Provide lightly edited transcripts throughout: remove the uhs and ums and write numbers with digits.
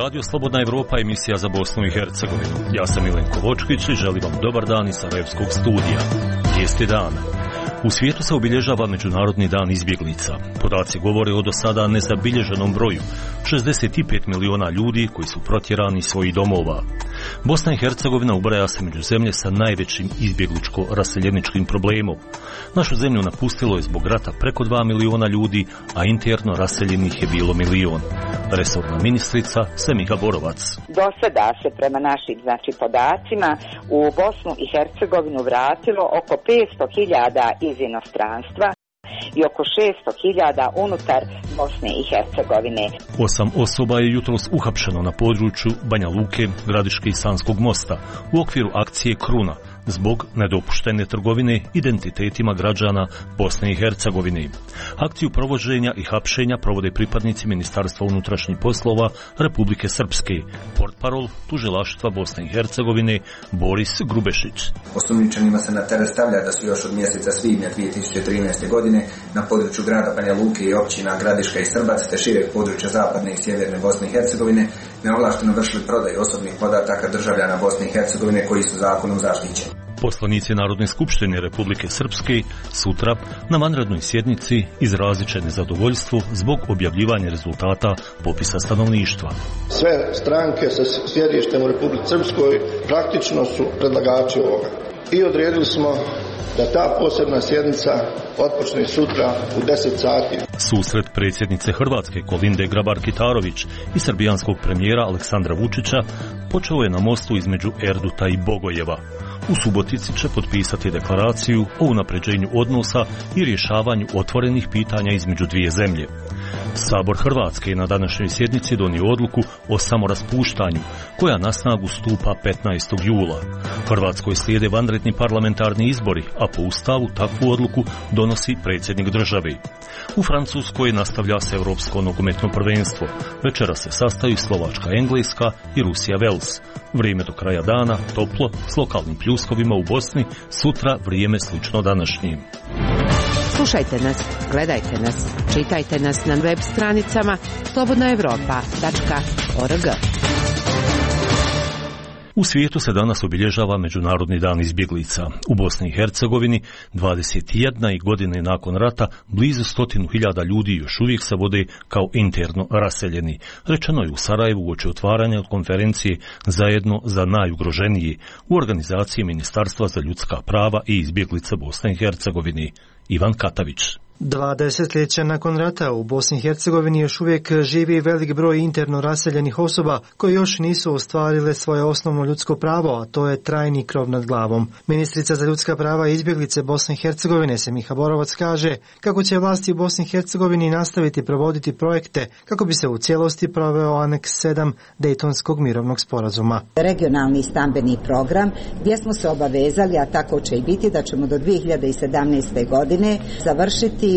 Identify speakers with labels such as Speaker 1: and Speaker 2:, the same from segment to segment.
Speaker 1: Radio Slobodna Evropa, emisija za Bosnu i Hercegovinu. Ja sam Milenko Vočkić i želim vam dobar dan iz Sarajevskog studija. Vijesti dana. U svijetu se obilježava Međunarodni dan izbjeglica. Podaci govore o do sada nezabilježenom broju, 65 miliona ljudi koji su protjerani iz svojih domova. Bosna i Hercegovina ubraja se među zemlje sa najvećim izbjegličko-raseljeničkim problemom. Našu zemlju napustilo je zbog rata preko 2 miliona ljudi, a interno raseljenih je bilo milion. Resorna ministrica Semiha Borovac.
Speaker 2: Do sada se prema našim podacima u Bosnu i Hercegovinu vratilo oko 500.000 iz inostranstva i oko 600.000 unutar Bosne i Hercegovine.
Speaker 1: 8 osoba je jutros uhapšeno na području Banja Luke, Gradiške i Sanskog mosta u okviru akcije Kruna zbog nedopuštene trgovine identitetima građana Bosne i Hercegovine. Akciju provođenja i hapšenja provode pripadnici Ministarstva unutrašnjih poslova Republike Srpske, portparol Tužilaštva Bosne i Hercegovine Boris Grubešić.
Speaker 3: Osumnjičenima se na teret stavlja da su još od mjeseca svibnja 2013. godine na području grada Banja Luke i općina Gradiška i Srbac te šireg područja zapadne i sjeverne Bosne i Hercegovine neovlašteno vršili prodaju osobnih podataka državljana Bosne i Hercegovine koji su zakonom zaštićeni.
Speaker 1: Poslanici Narodne skupštine Republike Srpske sutra na vanrednoj sjednici izrazit će nezadovoljstvo zbog objavljivanja rezultata popisa stanovništva.
Speaker 4: Sve stranke sa sjedištem u Republici Srpskoj praktično su predlagači ovoga. I odredili smo da ta posebna sjednica otpočne sutra u 10 sati.
Speaker 1: Susret predsjednice Hrvatske Kolinde Grabar-Kitarović i srbijanskog premijera Aleksandra Vučića počeo je na mostu između Erduta i Bogojeva. U Subotici će potpisati deklaraciju o unapređenju odnosa i rješavanju otvorenih pitanja između dvije zemlje. Sabor Hrvatske je na današnjoj sjednici donio odluku o samoraspuštanju, koja na snagu stupa 15. jula. Hrvatskoj slijede vanredni parlamentarni izbori, a po Ustavu takvu odluku donosi predsjednik države. U Francuskoj nastavlja se Europsko nogometno prvenstvo. Večera se sastaju Slovačka, Engleska i Rusija, Vels. Vrijeme do kraja dana toplo s lokalnim pljuskovima u Bosni, sutra vrijeme slično današnjim.
Speaker 5: Slušajte nas, gledajte nas, čitajte nas na web stranicama slobodnaevropa.org.
Speaker 1: U svijetu se danas obilježava Međunarodni dan izbjeglica. U Bosni i Hercegovini 21 godine nakon rata blizu 100.000 ljudi još uvijek se vode kao interno raseljeni. Rečeno je u Sarajevu uoči otvaranja konferencije Zajedno za najugroženije u organizaciji Ministarstva za ljudska prava i izbjeglice Bosne i Hercegovine. Ivan Katavić.
Speaker 6: 2 desetljeća nakon rata u Bosni i Hercegovini još uvijek živi velik broj interno raseljenih osoba koji još nisu ostvarile svoje osnovno ljudsko pravo, a to je trajni krov nad glavom. Ministrica za ljudska prava i izbjeglice Bosne i Hercegovine Semiha Borovac kaže kako će vlasti u Bosni i Hercegovini nastaviti provoditi projekte kako bi se u cijelosti proveo aneks 7 Dejtonskog mirovnog sporazuma.
Speaker 7: Regionalni stambeni program gdje smo se obavezali, a tako će i biti, da ćemo do 2017. godine završiti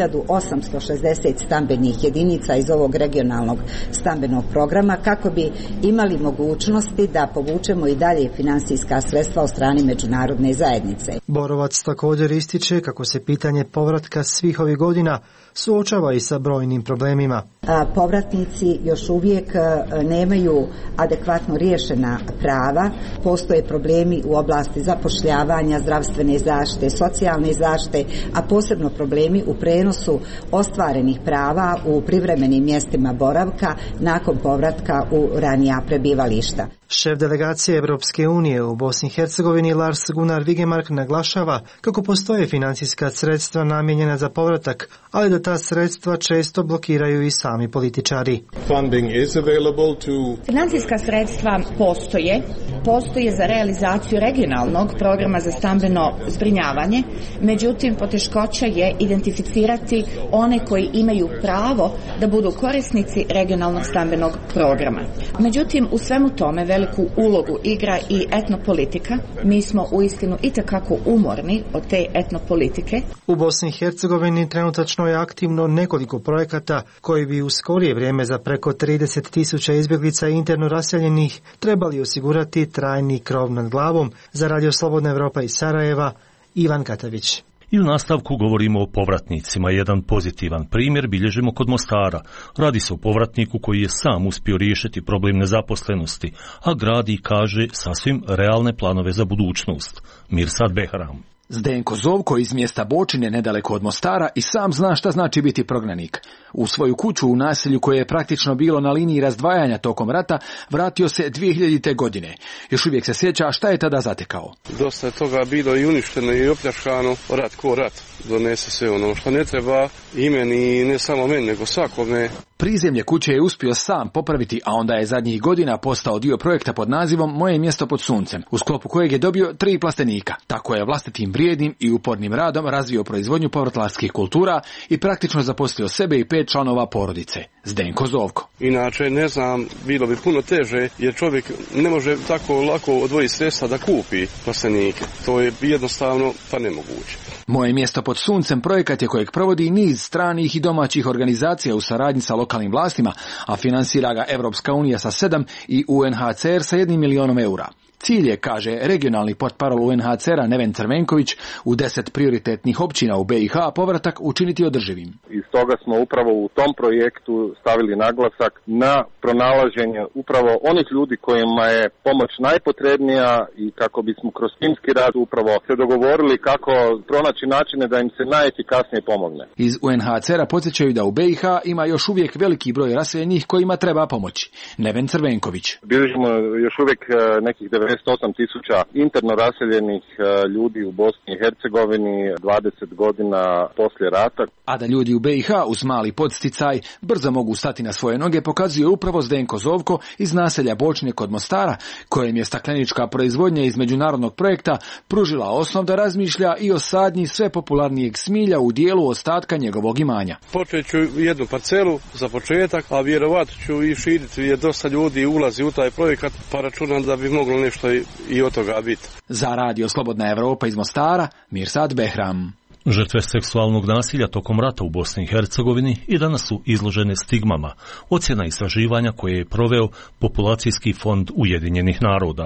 Speaker 7: 1860 stambenih jedinica iz ovog regionalnog stambenog programa kako bi imali mogućnosti da povučemo i dalje finansijska sredstva od strane međunarodne zajednice.
Speaker 6: Borovac također ističe kako se pitanje povratka svih ovih godina suočava i sa brojnim problemima.
Speaker 7: Povratnici još uvijek nemaju adekvatno riješena prava, postoje problemi u oblasti zapošljavanja, zdravstvene zaštite, socijalne zaštite, a posebno problemi u prenosu ostvarenih prava u privremenim mjestima boravka nakon povratka u ranija prebivališta.
Speaker 6: Šef delegacije Europske unije u Bosni i Hercegovini Lars Gunnar Vigemark naglašava kako postoje financijska sredstva namijenjena za povratak, ali da ta sredstva često blokiraju i sami političari.
Speaker 8: Financijska sredstva postoje za realizaciju regionalnog programa za stambeno zbrinjavanje, međutim poteškoća je identificirati one koji imaju pravo da budu korisnici regionalnog stambenog programa. Međutim, u svemu tome veliku ulogu igra i etnopolitika. Mi smo uistinu itekako umorni od te etnopolitike.
Speaker 6: U Bosni i Hercegovini trenutačno je aktivno nekoliko projekata koji bi u skorije vrijeme za preko 30.000 izbjeglica i interno raseljenih trebali osigurati trajni krov nad glavom. Za Radio Slobodna Evropa iz Sarajeva, Ivan Katavić.
Speaker 1: I u nastavku govorimo o povratnicima. Jedan pozitivan primjer bilježimo kod Mostara. Radi se o povratniku koji je sam uspio riješiti problem nezaposlenosti, a gradi, kaže, sasvim realne planove za budućnost. Mirsad Behram.
Speaker 9: Zdenko Zovko iz mjesta Bočine, nedaleko od Mostara, i sam zna šta znači biti prognanik. U svoju kuću u naselju koje je praktično bilo na liniji razdvajanja tokom rata, vratio se 2000. godine. Još uvijek se sjeća šta je tada zatekao.
Speaker 10: Dosta je toga bilo i uništeno i opljačkano. Rat ko rat donese sve ono što ne treba i meni, i ne samo meni, nego svakome.
Speaker 9: Prizemlje kuće je uspio sam popraviti, a onda je zadnjih godina postao dio projekta pod nazivom Moje mjesto pod suncem, u sklopu kojeg je dobio 3 plastenika. Tako je vlastitim vrijednim i upornim radom razvio proizvodnju povrtlarskih kultura i praktično zaposlio sebe i 5 članova porodice. Zdenko Zovko.
Speaker 10: Inače, ne znam, bilo bi puno teže, jer čovjek ne može tako lako odvojiti sredstva da kupi plastenike. To je jednostavno pa nemoguće.
Speaker 9: Moje mjesto pod suncem projekat je kojeg provodi niz stranih i domaćih organizacija u saradnji sa lokalnim vlastima, a finansira ga Evropska unija sa 7 i UNHCR sa 1 milijonom eura. Cilj je, kaže regionalni portparol UNHCR-a Neven Crvenković, u 10 prioritetnih općina u BiH povratak učiniti održivim.
Speaker 11: Iz toga smo upravo u tom projektu stavili naglasak na pronalaženje upravo onih ljudi kojima je pomoć najpotrebnija i kako bismo kroz timski rad upravo se dogovorili kako pronaći načine da im se najefikasnije pomogne.
Speaker 9: Iz UNHCR-a podsjećaju da u BiH ima još uvijek veliki broj raseljenih kojima treba pomoći. Neven Crvenković.
Speaker 11: Bilježimo još uvijek nekih 98.000 interno raseljenih ljudi u Bosni i Hercegovini 20 godina poslije rata.
Speaker 9: A da ljudi u BiH uz mali podsticaj brzo mogu stati na svoje noge pokazuje upravo Zdenko Zovko iz naselja Bočine kod Mostara, kojem je staklenička proizvodnja iz međunarodnog projekta pružila osnov da razmišlja i o sadnji sve popularnijeg smilja u dijelu ostatka njegovog imanja.
Speaker 10: Počet ću jednu parcelu za početak, a vjerovatno ću i širiti, jer dosta ljudi ulazi u taj projekat, pa računam da bi moglo nešto i od toga biti.
Speaker 9: Za Radio Slobodna Evropa iz Mostara, Mirsad Behram.
Speaker 1: Žrtve seksualnog nasilja tokom rata u Bosni i Hercegovini i danas su izložene stigmama, ocjena istraživanja koje je proveo Populacijski fond Ujedinjenih naroda.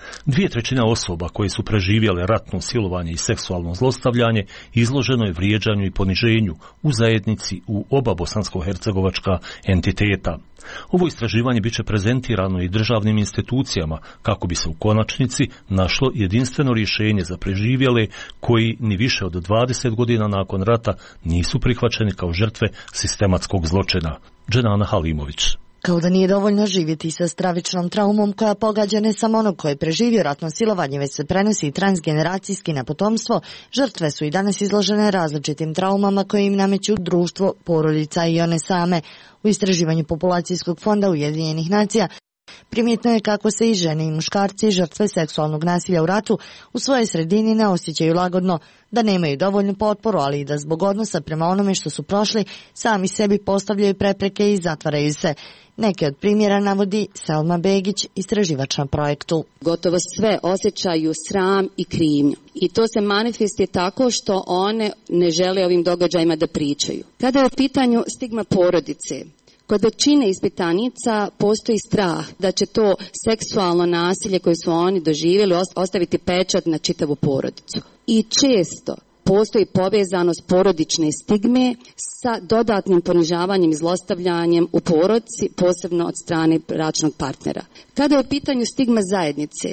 Speaker 1: 2/3 osoba koje su preživjele ratno silovanje i seksualno zlostavljanje izloženo je vrijeđanju i poniženju u zajednici u oba bosansko-hercegovačka entiteta. Ovo istraživanje biće prezentirano i državnim institucijama kako bi se u konačnici našlo jedinstveno rješenje za preživjele koji ni više od 20 godina nakon rata nisu prihvaćeni kao žrtve sistematskog zločina. Dženana Halimović.
Speaker 12: Kao da nije dovoljno živjeti sa stravičnom traumom koja pogađa ne samo onog koji je preživio ratno silovanje, već se prenosi i transgeneracijski na potomstvo, žrtve su i danas izložene različitim traumama koje im nameću društvo, porodica i one same. U istraživanju Populacijskog fonda Ujedinjenih nacija primjetno je kako se i žene i muškarci žrtve seksualnog nasilja u ratu u svojoj sredini ne osjećaju lagodno, da nemaju dovoljnu potporu, ali i da zbog odnosa prema onome što su prošli sami sebi postavljaju prepreke i zatvaraju se. Neke od primjera navodi Selma Begić, istraživač na projektu.
Speaker 13: Gotovo sve osjećaju sram i krivnju. I to se manifestuje tako što one ne žele ovim događajima da pričaju. Kada je u pitanju stigma porodice, kod većine ispitanica postoji strah da će to seksualno nasilje koje su oni doživjeli ostaviti pečat na čitavu porodicu. I često postoji povezanost porodične stigme sa dodatnim ponižavanjem i zlostavljanjem u porodici, posebno od strane bračnog partnera. Kada je u pitanju stigma zajednice,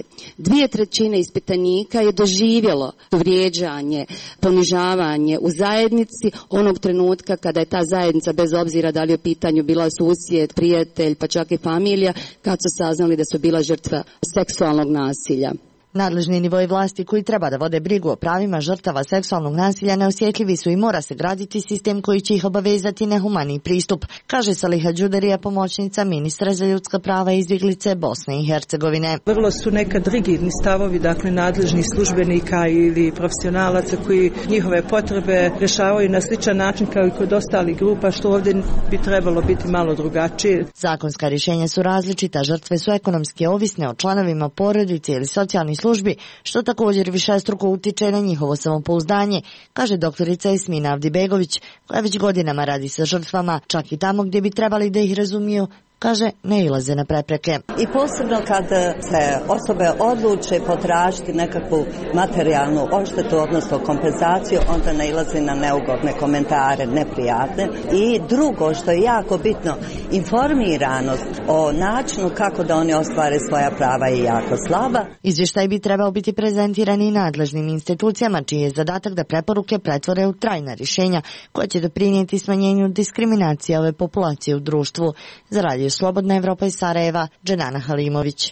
Speaker 13: 2/3 ispitanika je doživjelo vrijeđanje, ponižavanje u zajednici onog trenutka kada je ta zajednica, bez obzira da li je u pitanju bila susjed, prijatelj, pa čak i familija, kad su saznali da su bila žrtva seksualnog nasilja.
Speaker 12: Nadležni nivoi vlasti koji treba da vode brigu o pravima žrtava seksualnog nasilja neosjetljivi su i mora se graditi sistem koji će ih obavezati na humani pristup, kaže Saliha Đuderija, pomoćnica ministra za ljudska prava i izbjeglice Bosne i Hercegovine.
Speaker 14: Vrlo su nekad rigidni stavovi, dakle nadležnih službenika ili profesionalaca koji njihove potrebe rješavaju na sličan način kao i kod ostalih grupa, što ovdje bi trebalo biti malo drugačije.
Speaker 12: Zakonska rješenja su različita, žrtve su ekonomski ovisne o članovima porodice ili socijalnih službi, što također višestruko utiče na njihovo samopouzdanje, kaže doktorica Esmina Avdibegović, koja već godinama radi sa žrtvama, čak i tamo gdje bi trebali da ih razumiju, kaže, ne ilaze na prepreke.
Speaker 15: I posebno kad se osobe odluče potražiti nekakvu materijalnu odštetu, odnosno kompenzaciju, onda ne ilaze na neugodne komentare, neprijatne. I drugo što je jako bitno, informiranost o načinu kako da oni ostvare svoja prava je jako slaba.
Speaker 12: Izvještaj bi trebao biti prezentiran i nadležnim institucijama, čiji je zadatak da preporuke pretvore u trajna rješenja koja će doprinijeti smanjenju diskriminacije ove populacije u društvu. Za Radio Slobodna Evropa iz Sarajeva, Dženana Halimović.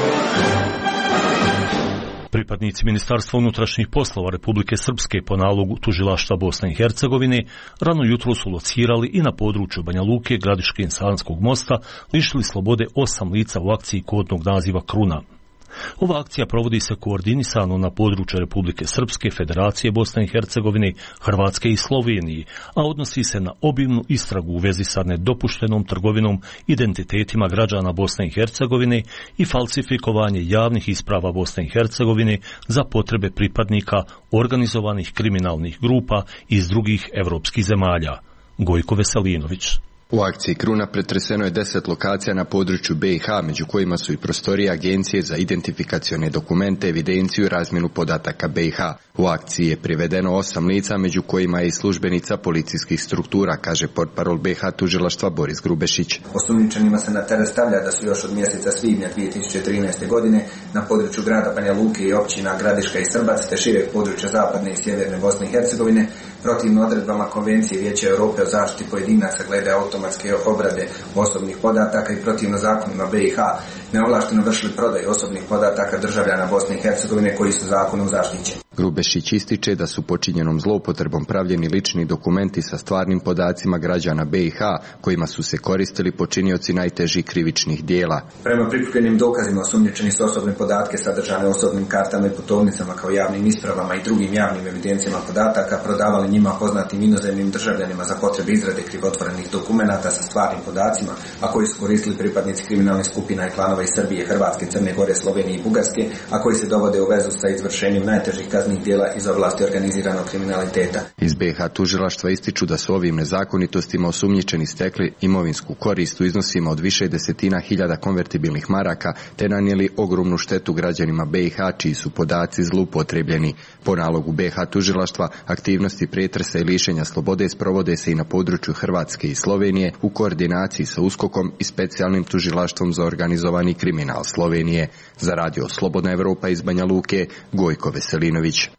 Speaker 1: Pripadnici Ministarstva unutrašnjih poslova Republike Srpske po nalogu Tužilaštva Bosne i Hercegovine rano jutro su locirali i na području Banja Luke, Gradiške i Sanskog mosta lišili slobode 8 lica u akciji kodnog naziva Kruna. Ova akcija provodi se koordinisano na području Republike Srpske, Federacije Bosne i Hercegovine, Hrvatske i Slovenije, a odnosi se na obimnu istragu u vezi sa nedopuštenom trgovinom identitetima građana Bosne i Hercegovine i falsifikovanje javnih isprava Bosne i Hercegovine za potrebe pripadnika organizovanih kriminalnih grupa iz drugih evropskih zemalja. Gojko Veselinović.
Speaker 16: U akciji Kruna pretreseno je 10 lokacija na području BiH, među kojima su i prostorije Agencije za identifikacione dokumente, evidenciju i razmjenu podataka BiH. U akciji je privedeno 8 lica, među kojima je i službenica policijskih struktura, kaže portparol BiH tužilaštva Boris Grubešić.
Speaker 3: Osumnjičenima se na teret stavlja da su još od mjeseca svibnja 2013. godine na području grada Banja Luke i općina Gradiška i Srbac te šireg područja zapadne i sjeverne Bosne i Hercegovine protivno odredbama Konvencije Vijeća Europe o zaštiti pojedinaca glede automatske obrade osobnih podataka i protivno zakonima BiH neovlašteno vršili prodaju osobnih podataka državljana Bosne i Hercegovine koji su zakonom zaštićeni.
Speaker 16: Grubešić ističe da su počinjenom zloupotrebom pravljeni lični dokumenti sa stvarnim podacima građana BiH kojima su se koristili počinioci najtežih krivičnih dijela.
Speaker 3: Prema prikupljenim dokazima osumnjičeni su osobne podatke sadržane osobnim kartama i putovnicama kao javnim ispravama i drugim javnim evidencijama podataka prodavali njima poznatim inozemnim državljanima za potrebe izrade krivotvorenih dokumenata sa stvarnim podacima, a koji su koristili pripadnici kriminalnih skupina i klanova iz Srbije, Hrvatske, Crne Gore, Slovenije i Bugarske, a koji se dovode u vezu sa izvršenjem najtežih kaznenih djela iz oblasti organiziranog kriminaliteta.
Speaker 16: Iz BiH tužilaštva ističu da su ovim nezakonitostima osumnjičeni stekli imovinsku korist u iznosima od više desetina hiljada konvertibilnih maraka te nanijeli ogromnu štetu građanima BiH čiji su podaci zloupotrebljeni. Po nalogu BiH tužilaštva aktivnosti pretresa i lišenja slobode sprovode se i na području Hrvatske i Slovenije u koordinaciji sa USKOK-om i specijalnim tužilaštvom za organizovani kriminal Slovenije. Za Radio Slobodna Evropa iz Banja Luke, Gojko Veselinović.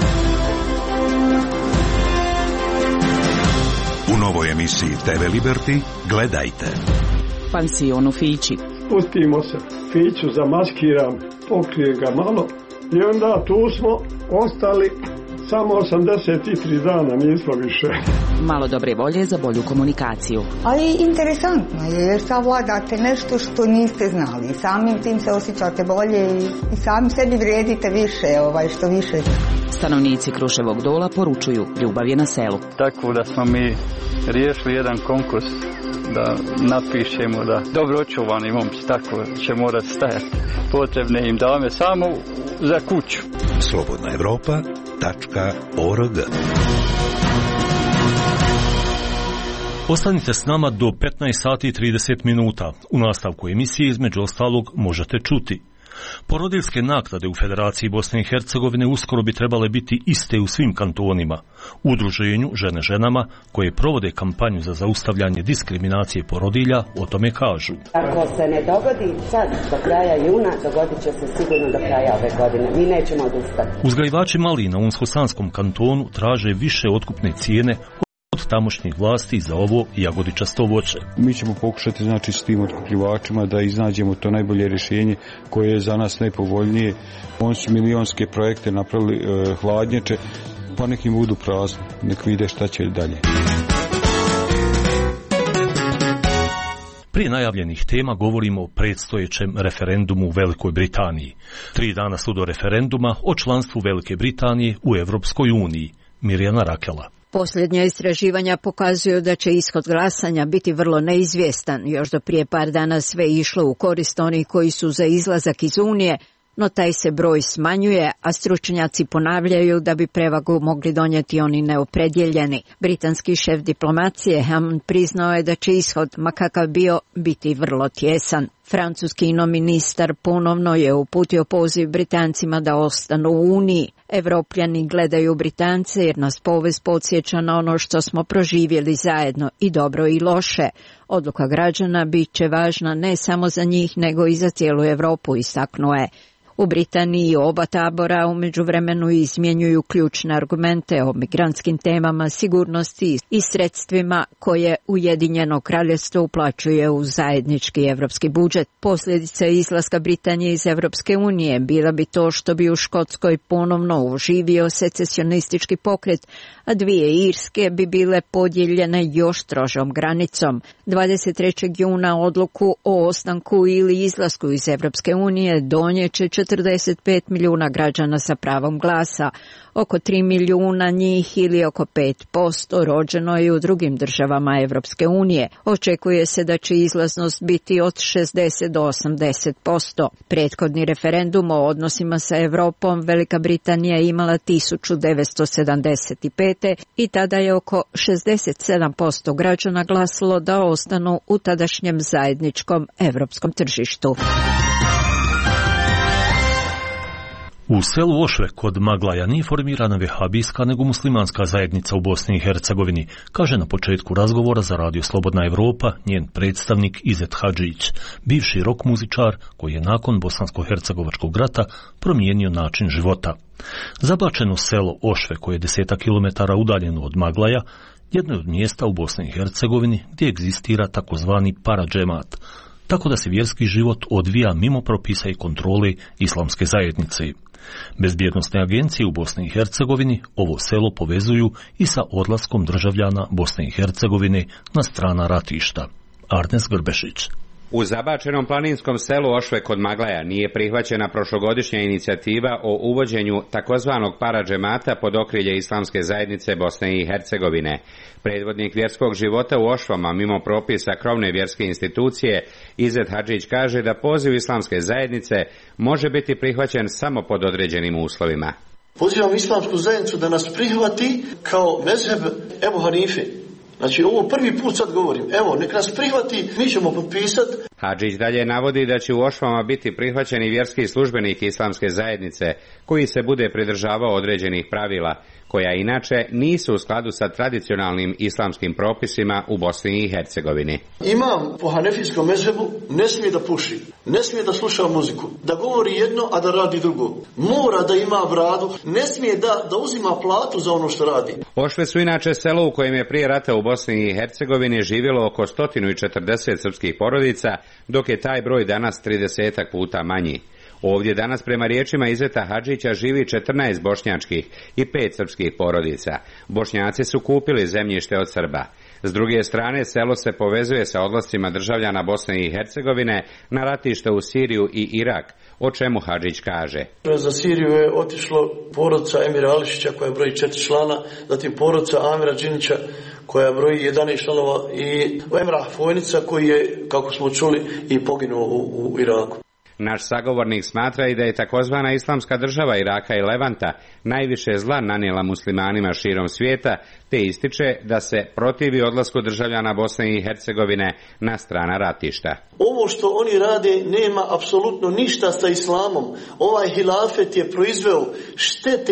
Speaker 17: U novoj emisiji TV Liberty gledajte.
Speaker 18: Pansion u Fići.
Speaker 19: Pustimo se, Fiću zamaskiram, pokrijem ga malo i onda tu smo ostali samo 83 dana, nismo više.
Speaker 18: Malo dobre volje za bolju komunikaciju.
Speaker 20: Ali interesantno je jer savladate nešto što niste znali. Samim tim se osjećate bolje i sami sebi vrijedite više, što više.
Speaker 18: Stanovnici Kruševog Dola poručuju ljubav je na selu.
Speaker 21: Tako da smo mi riješili jedan konkurs da napišemo da dobro očuvani momci tako će morati stajati. Potrebne im dame samo za kuću.
Speaker 17: Slobodna Evropa.org.
Speaker 1: Ostanite s nama do 15 sati i 30 minuta. U nastavku emisije između ostalog možete čuti. Porodiljske naknade u Federaciji Bosne i Hercegovine uskoro bi trebale biti iste u svim kantonima. U udruženju Žene ženama, koje provode kampanju za zaustavljanje diskriminacije porodilja, o tome kažu.
Speaker 22: Ako se ne dogodi sad do kraja juna, dogodit će se sigurno do kraja ove godine. Mi nećemo odustati.
Speaker 1: Uzgajivači malina u Unsko-Sanskom kantonu traže više otkupne cijene od tamošnjih vlasti za ovo jagodičasto voće.
Speaker 23: Mi ćemo pokušati s tim otkupljivačima da iznađemo to najbolje rješenje koje je za nas najpovoljnije. Oni su milionske projekte napravili hladnjače, pa nekim budu prazni, nek vide šta će dalje.
Speaker 1: Prije najavljenih tema govorimo o predstojećem referendumu u Velikoj Britaniji. 3 dana su do referenduma o članstvu Velike Britanije u Europskoj uniji. Mirjana Rakela.
Speaker 24: Posljednja istraživanja pokazuju da će ishod glasanja biti vrlo neizvjestan. Još do prije par dana sve išlo u korist onih koji su za izlazak iz Unije, no taj se broj smanjuje, a stručnjaci ponavljaju da bi prevagu mogli donijeti oni neopredjeljeni. Britanski šef diplomacije Hammond priznao je da će ishod, ma kakav bio, biti vrlo tjesan. Francuski ministar ponovno je uputio poziv Britancima da ostanu u Uniji. Evropljani gledaju Britance jer nas povijest podsjeća na ono što smo proživjeli zajedno, i dobro i loše. Odluka građana bit će važna ne samo za njih nego i za cijelu Europu, istaknuo je. U Britaniji oba tabora u međuvremenu izmjenjuju ključne argumente o migrantskim temama, sigurnosti i sredstvima koje Ujedinjeno kraljevstvo uplaćuje u zajednički evropski budžet. Posljedica izlaska Britanije iz Evropske unije bila bi to što bi u Škotskoj ponovno oživio secesionistički pokret, a dvije Irske bi bile podijeljene još strožom granicom. 23. juna odluku o ostanku ili izlasku iz Evropske unije donijet će 45 milijuna građana sa pravom glasa. Oko 3 milijuna njih ili oko 5% rođeno je u drugim državama Evropske unije. Očekuje se da će izlaznost biti od 60 do 80%. Prethodni referendum o odnosima sa Europom Velika Britanija je imala 1975. i tada je oko 67% građana glasilo da ostanu u tadašnjem zajedničkom europskom tržištu.
Speaker 1: U selu Ošve kod Maglaja nije formirana vehabijska nego muslimanska zajednica u Bosni i Hercegovini, kaže na početku razgovora za Radio Slobodna Evropa njen predstavnik Izet Hadžić, bivši rok muzičar koji je nakon bosansko-hercegovačkog rata promijenio način života. Zabačeno selo Ošve, koje je 10 kilometara udaljeno od Maglaja, jedno je od mjesta u Bosni i Hercegovini gdje egzistira takozvani paradžemat, tako da se vjerski život odvija mimo propisa i kontrole islamske zajednice. Bezbjednosne agencije u Bosni i Hercegovini ovo selo povezuju i sa odlaskom državljana Bosne i Hercegovine na strana ratišta. Arnes Grbešić.
Speaker 2: U zabačenom planinskom selu Ošve kod Maglaja nije prihvaćena prošlogodišnja inicijativa o uvođenju takozvanog paradžemata pod okrilje islamske zajednice Bosne i Hercegovine. Predvodnik vjerskog života u Ošvama mimo propisa krovne vjerske institucije Izet Hadžić kaže da poziv islamske zajednice može biti prihvaćen samo pod određenim uslovima.
Speaker 4: Pozivam islamsku zajednicu da nas prihvati kao mezheb Ebu Hanife. Znači, ovo prvi put sad govorim. Evo, nek nas prihvati, mi ćemo potpisati.
Speaker 2: Hadžić dalje navodi da će u Ošvama biti prihvaćeni vjerski službenik islamske zajednice koji se bude pridržavao određenih pravila, koja inače nisu u skladu sa tradicionalnim islamskim propisima u Bosni i Hercegovini.
Speaker 4: Imam po hanefijskom mezhebu ne smije da puši, ne smije da sluša muziku, da govori jedno, a da radi drugo. Mora da ima bradu, ne smije da uzima platu za ono što radi.
Speaker 2: Ošve su inače selo u kojem je prije rata u Bosni i Hercegovini živjelo oko 140 srpskih porodica, dok je taj broj danas 30 puta manji. Ovdje danas prema riječima Izeta Hadžića živi 14 bošnjačkih i 5 srpskih porodica. Bošnjaci su kupili zemljište od Srba. S druge strane, selo se povezuje sa odlascima državljana Bosne i Hercegovine na ratište u Siriju i Irak, o čemu Hadžić kaže.
Speaker 4: Za Siriju je otišlo porodica Emira Ališića koja broji 4 člana, zatim porodica Amira Džinića koja broji 11 članova i Emrah Fojnica koji je, kako smo čuli, i poginuo u Iraku.
Speaker 2: Naš sagovornik smatra i da je takozvana islamska država Iraka i Levanta najviše zla nanijela muslimanima širom svijeta, te ističe da se protivi odlasku državljana Bosne i Hercegovine na strana ratišta.
Speaker 4: Ovo što oni rade nema apsolutno ništa sa islamom. Ovaj hilafet je proizveo štete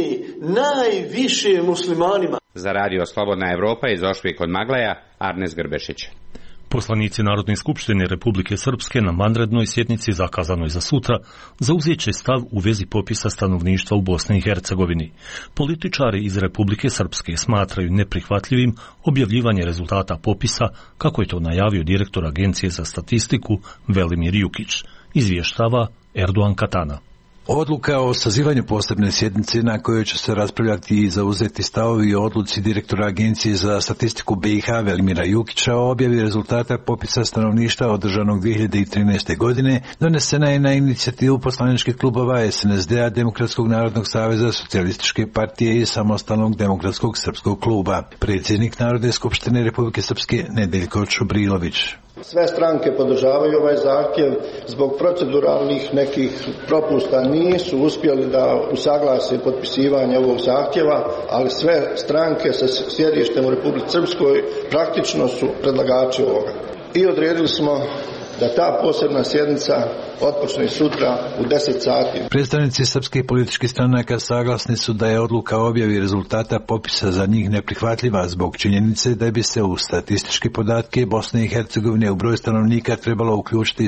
Speaker 4: najviše muslimanima.
Speaker 2: Za Radio Slobodna Evropa iz Ošve kod Maglaja, Arnes Grbešić.
Speaker 1: Poslanici Narodne skupštine Republike Srpske na vanrednoj sjednici zakazanoj za sutra zauzet će stav u vezi popisa stanovništva u Bosni i Hercegovini. Političari iz Republike Srpske smatraju neprihvatljivim objavljivanje rezultata popisa, kako je to najavio direktor Agencije za statistiku Velimir Jukić, izvještava Erdogan Katana.
Speaker 5: Odluka o sazivanju posebne sjednice na kojoj će se raspravljati i zauzeti stavovi o odluci direktora Agencije za statistiku BiH Velimira Jukića o objavi rezultata popisa stanovništva održanog 2013. godine donesena je na inicijativu poslaničkih klubova SNSD-a, Demokratskog narodnog saveza, Socijalističke partije i Samostalnog demokratskog srpskog kluba. Predsjednik Narodne skupštine Republike Srpske Nedeljko Čubrilović.
Speaker 6: Sve stranke podržavaju ovaj zahtjev, zbog proceduralnih nekih propusta nisu uspjeli da usaglase potpisivanje ovog zahtjeva, ali sve stranke sa sjedištem u Republici Srpskoj praktično su predlagači ovoga. I odredili smo da ta posebna sjednica otpočne sutra u 10 sati.
Speaker 5: Predstavnici srpskih političkih stranaka saglasni su da je odluka o objavi rezultata popisa za njih neprihvatljiva zbog činjenice da bi se u statističke podatke Bosne i Hercegovine u broj stanovnika trebalo uključiti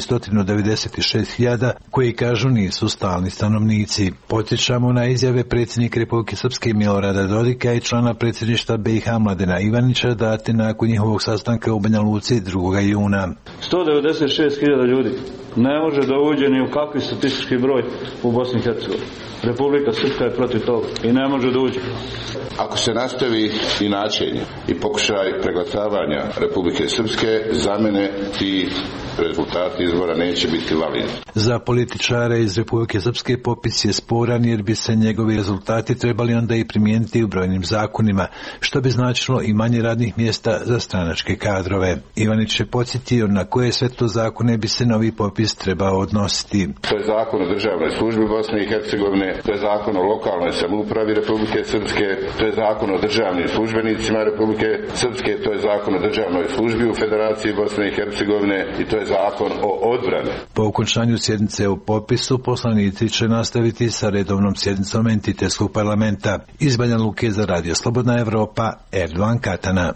Speaker 5: 196.000 koji kažu nisu stalni stanovnici. Podsjećamo na izjave predsjednika Republike Srpske Milorada Dodika i člana predsjedništva BiH Mladena Ivanića date nakon njihovog sastanka u Banja Luci 2. juna.
Speaker 21: 196.000 ljudi ne može da uđe ni u kakvi statistički broj u Bosni i Hercegovini. Republika Srpska je protiv toga i ne može da uđe.
Speaker 7: Ako se nastavi inačenje i pokušaj preglasavanja Republike Srpske, za mene ti rezultati izbora neće biti validni.
Speaker 5: Za političare iz Republike Srpske popis je sporan jer bi se njegovi rezultati trebali onda i primijeniti u brojnim zakonima, što bi značilo i manje radnih mjesta za stranačke kadrove. Ivanić je podsjetio na koje sve to zakone bi se novi popis trebao odnositi.
Speaker 7: To je zakon o državnoj službi Bosne i Hercegovine, to je zakon o lokalnoj samoupravi Republike Srpske, to je zakon o državnim službenicima Republike Srpske, to je zakon o državnoj službi u Federaciji Bosne i Hercegovine i to je zakon o odbrani.
Speaker 5: Po okončanju sjednice o popisu poslanici će nastaviti sa redovnom sjednicom Entitetskog parlamenta. Iz Banja Luke za Radio Slobodna Evropa, Erdovan Katana.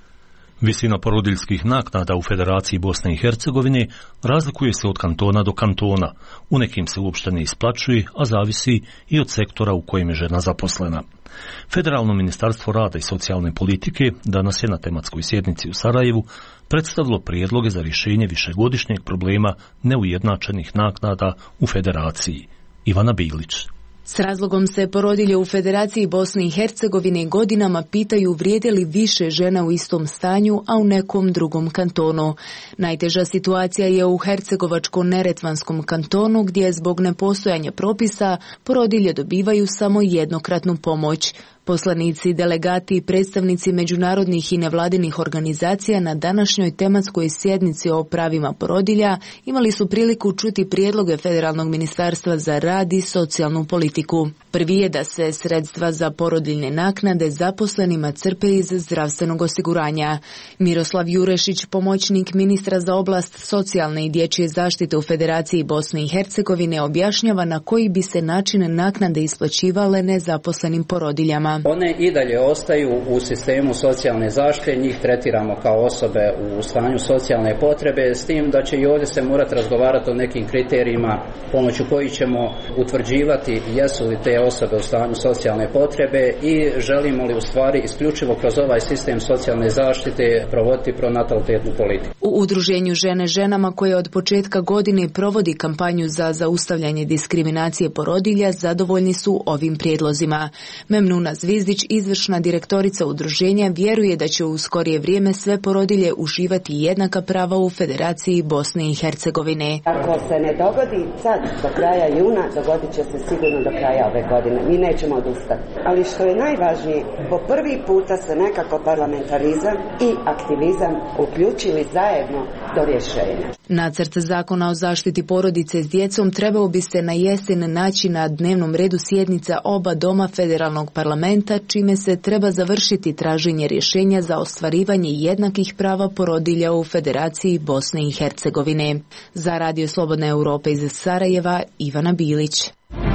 Speaker 1: Visina porodiljskih naknada u Federaciji Bosne i Hercegovine razlikuje se od kantona do kantona. U nekim se uopšte ne isplaćuje, a zavisi i od sektora u kojem je žena zaposlena. Federalno ministarstvo rada i socijalne politike danas je na tematskoj sjednici u Sarajevu predstavilo prijedloge za rješenje višegodišnjeg problema neujednačenih naknada u Federaciji. Ivana Bilić.
Speaker 8: S razlogom se porodilje u Federaciji Bosne i Hercegovine godinama pitaju vrijede li više žena u istom stanju, a u nekom drugom kantonu. Najteža situacija je u Hercegovačko-Neretvanskom kantonu gdje zbog nepostojanja propisa porodilje dobivaju samo jednokratnu pomoć. Poslanici, delegati i predstavnici međunarodnih i nevladinih organizacija na današnjoj tematskoj sjednici o pravima porodilja imali su priliku čuti prijedloge Federalnog ministarstva za rad i socijalnu politiku. Prvi je da se sredstva za porodiljne naknade zaposlenima crpe iz zdravstvenog osiguranja. Miroslav Jurešić, pomoćnik ministra za oblast socijalne i dječje zaštite u Federaciji Bosne i Hercegovine, objašnjava na koji bi se način naknade isplaćivale nezaposlenim porodiljama.
Speaker 11: One i dalje ostaju u sistemu socijalne zaštite, njih tretiramo kao osobe u stanju socijalne potrebe, s tim da će i ovdje se morati razgovarati o nekim kriterijima pomoću kojih ćemo utvrđivati jesu li te osobe u stanju socijalne potrebe i želimo li u stvari isključivo kroz ovaj sistem socijalne zaštite provoditi pronatalitetnu politiku.
Speaker 8: U udruženju Žene ženama koje od početka godine provodi kampanju za zaustavljanje diskriminacije porodilja zadovoljni su ovim prijedlozima. Memnuna Zvizdić, izvršna direktorica udruženja, vjeruje da će u skorije vrijeme sve porodilje uživati jednaka prava u Federaciji Bosne i Hercegovine.
Speaker 22: Ako se ne dogodi sad do kraja juna, dogodit će se sigurno do kraja ove godine. Mi nećemo odustati. Ali što je najvažnije, po prvi puta se nekako parlamentarizam i aktivizam uključili zajedno do rješenja.
Speaker 8: Nacrt zakona o zaštiti porodice s djecom trebao bi se na jesen naći na dnevnom redu sjednica oba doma Federalnog parlamenta, čime se treba završiti traženje rješenja za ostvarivanje jednakih prava porodilja u Federaciji Bosne i Hercegovine. Za Radio Slobodna Evropa iz Sarajeva, Ivana Bilić.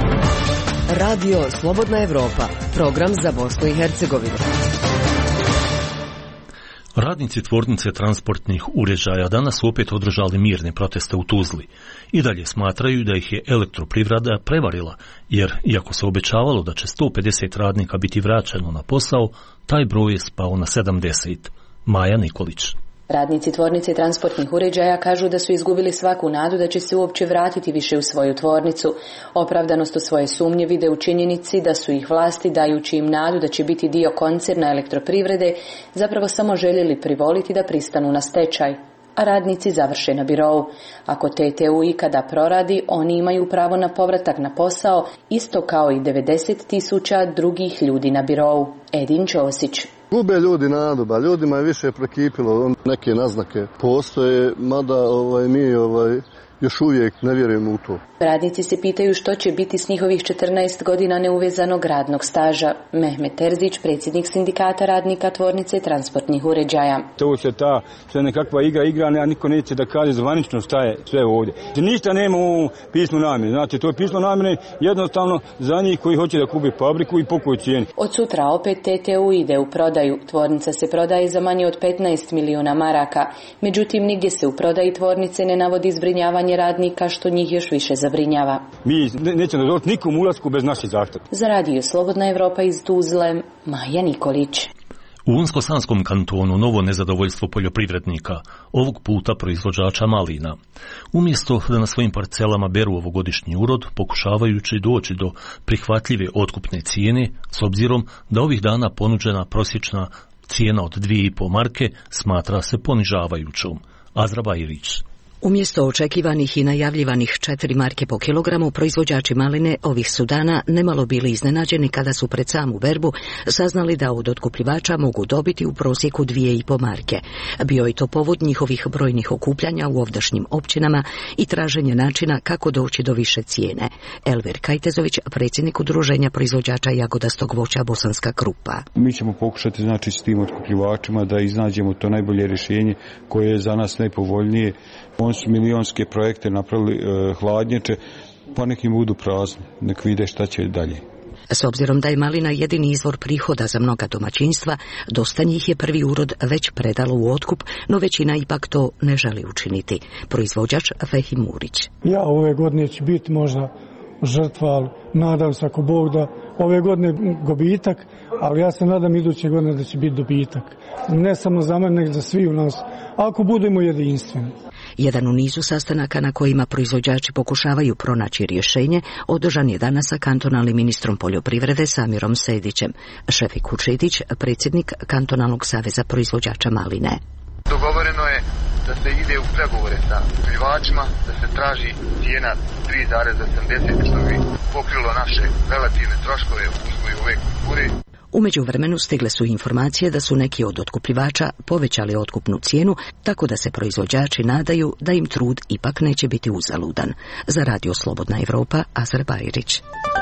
Speaker 25: Radio Slobodna Evropa, program za Bosnu i Hercegovinu.
Speaker 1: Radnici tvornice transportnih uređaja danas su opet održali mirne proteste u Tuzli. I dalje smatraju da ih je elektroprivreda prevarila, jer iako se obećavalo da će 150 radnika biti vraćeno na posao, taj broj je spao na 70. Maja Nikolić.
Speaker 26: Radnici tvornice transportnih uređaja kažu da su izgubili svaku nadu da će se uopće vratiti više u svoju tvornicu. Opravdanost u svoje sumnje vide u činjenici da su ih vlasti, dajući im nadu da će biti dio koncerna elektroprivrede, zapravo samo željeli privoliti da pristanu na stečaj, a radnici završe na birou. Ako TTU ikada proradi, oni imaju pravo na povratak na posao, isto kao i 90.000 drugih ljudi na birou. Edin Ćosić.
Speaker 9: Gube ljudi nadu, ljudima je više prekipilo, neke naznake postoje, mada mi još uvijek ne vjerujemo u to.
Speaker 26: Radnici se pitaju što će biti s njihovih 14 godina neuvezanog radnog staža. Mehmet Terzić, predsjednik sindikata radnika tvornice transportnih uređaja.
Speaker 10: To se ta sve nekakva igra, a niko neće da kaže zvanično šta je sve ovdje. Ništa nema u pismu namjene. Znači, to je pismo namjene jednostavno za njih koji hoće da kupi fabriku i po kojoj cijeni.
Speaker 26: Od sutra opet TTU ide u prodaju. Tvornica se prodaje za manje od 15 milijuna maraka. Međutim, nigdje se u prodaji tvornice ne navodi zbrinjavanje radnika, što njih još više zabrinjava.
Speaker 10: Mi nećemo dozvoliti nikom ulasku bez naših zahtjeva.
Speaker 26: Za radio Slobodna Evropa iz Tuzle, Maja Nikolić.
Speaker 1: U Unsko-Sanskom kantonu novo nezadovoljstvo poljoprivrednika, ovog puta proizvođača malina. Umjesto da na svojim parcelama beru ovogodišnji urod, pokušavajući doći do prihvatljive otkupne cijene, s obzirom da ovih dana ponuđena prosječna cijena od 2,5 marke smatra se ponižavajućom. Azra Bajrić.
Speaker 12: Umjesto očekivanih i najavljivanih 4 marke po kilogramu, proizvođači maline ovih su dana nemalo bili iznenađeni kada su pred samu berbu saznali da od otkupljivača mogu dobiti u prosjeku 2,5 marke. Bio je to povod njihovih brojnih okupljanja u ovdašnjim općinama i traženje načina kako doći do više cijene. Elver Kajtezović, predsjednik udruženja proizvođača jagodastog voća Bosanska Krupa.
Speaker 23: Mi ćemo pokušati s tim otkupljivačima da iznađemo to najbolje rješenje koje je za nas najpovoljnije. Oni su milionske projekte napravili hladnjače, pa nek im budu prazni, nek vide šta će dalje.
Speaker 12: S obzirom da je malina jedini izvor prihoda za mnoga domaćinstva, dosta njih je prvi urod već predalo u otkup, no većina ipak to ne želi učiniti. Proizvođač Fehim Murić.
Speaker 13: Ja ove godine će biti možda žrtva, ali nadam se ako Bog da ove godine gubitak, ali ja se nadam iduće godine da će biti dobitak. Ne samo za mene, nego za svi u nas, ako budemo jedinstveni.
Speaker 12: Jedan u nizu sastanaka na kojima proizvođači pokušavaju pronaći rješenje održan je danas sa kantonalnim ministrom poljoprivrede Samirom Sedićem. Šefik Vučidić, predsjednik Kantonalnog saveza proizvođača maline.
Speaker 14: Dogovoreno je da se ide u pregovore sa otkupljivačima, da se traži cijena 3,80 što bi pokrilo naše relativne troškove u uzgoju ove kulture.
Speaker 12: U međuvremenu stigle su informacije da su neki od otkupljivača povećali otkupnu cijenu, tako da se proizvođači nadaju da im trud ipak neće biti uzaludan. Za radio Slobodna Evropa, Azar Bajrić.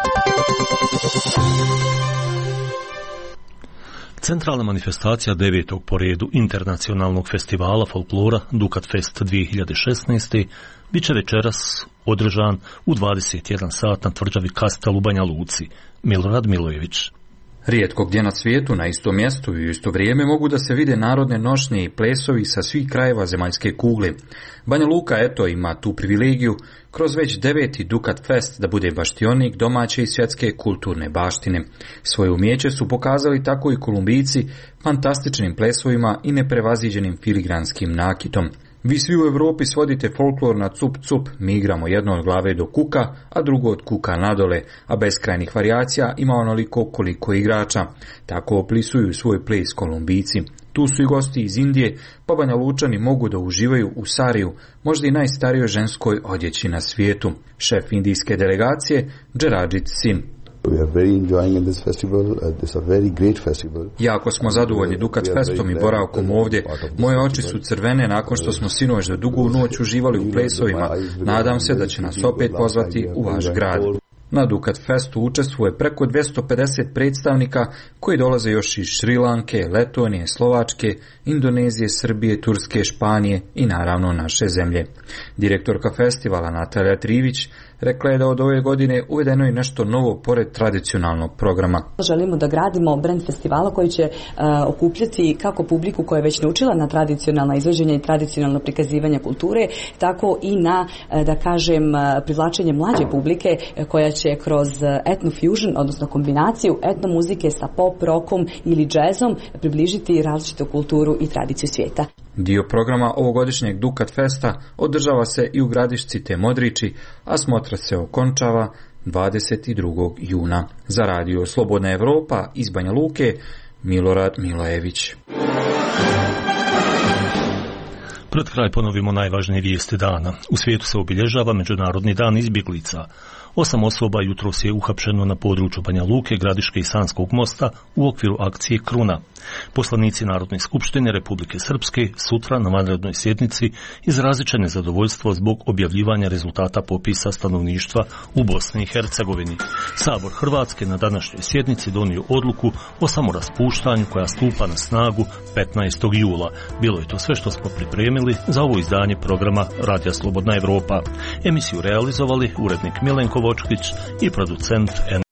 Speaker 1: Centralna manifestacija 9. po redu internacionalnog festivala folklora Dukat Fest 2016. bit će večeras održan u 21 sat na tvrđavi Kastel u Banja Luci. Milorad Milojević.
Speaker 15: Rijetkog gdje na svijetu na istom mjestu i u isto vrijeme mogu da se vide narodne nošnje i plesovi sa svih krajeva zemaljske kugle. Banja Luka ima tu privilegiju kroz već 9. Dukat Fest da bude baštionik domaće i svjetske kulturne baštine. Svoje umjeće su pokazali tako i Kolumbijci fantastičnim plesovima i neprevaziđenim filigranskim nakitom. Vi svi u Europi svodite folklor na cup-cup, mi igramo jedno od glave do kuka, a drugo od kuka nadole, a beskrajnih varijacija ima onoliko koliko igrača. Tako oplisuju svoj ples Kolumbijci. Tu su i gosti iz Indije, pa Banja Lučani mogu da uživaju u sariju, možda i najstarijoj ženskoj odjeći na svijetu. Šef indijske delegacije, Džeradžit Sin. Jako smo zadovoljni Dukat Festom i boravkom ovdje. Moje oči su crvene nakon što smo sinoć do dugu noć uživali u plesovima. Nadam se da će nas opet pozvati u vaš grad. Na Dukat Festu učestvuje preko 250 predstavnika koji dolaze još iz Šrilanke, Letonije, Slovačke, Indonezije, Srbije, Turske, Španije i naravno naše zemlje. Direktorka festivala Natalija Trivić rekla je da od ove godine uvedeno je nešto novo pored tradicionalnog programa.
Speaker 27: Želimo da gradimo brend festivala koji će okupljati kako publiku koja je već naučila na tradicionalna izvođenja i tradicionalno prikazivanje kulture, tako i na, da kažem, privlačenje mlađe publike koja će kroz etno-fusion, odnosno kombinaciju etno-muzike sa pop, rockom ili džezom približiti različitu kulturu i tradiciju svijeta.
Speaker 15: Dio programa ovogodišnjeg Dukat Festa održava se i u Gradišci te Modriči, a smotra se okončava 22. juna. Za radio Slobodna Evropa iz Banja Luke, Milorad Milojević.
Speaker 1: Pred kraj ponovimo najvažnije vijesti dana. U svijetu se obilježava Međunarodni dan izbjeglica. 8 osoba jutros je uhapšeno na području Banja Luke, Gradiške i Sanskog mosta u okviru akcije Kruna. Poslanici Narodne skupštine Republike Srpske sutra na vanrednoj sjednici izrazit će nezadovoljstvo zbog objavljivanja rezultata popisa stanovništva u Bosni i Hercegovini. Sabor Hrvatske na današnjoj sjednici donio odluku o samoraspuštanju koja stupa na snagu 15. jula. Bilo je to sve što smo pripremili za ovo izdanje programa Radija Slobodna Evropa. Emisiju realizovali urednik Milenko Vočkić i producent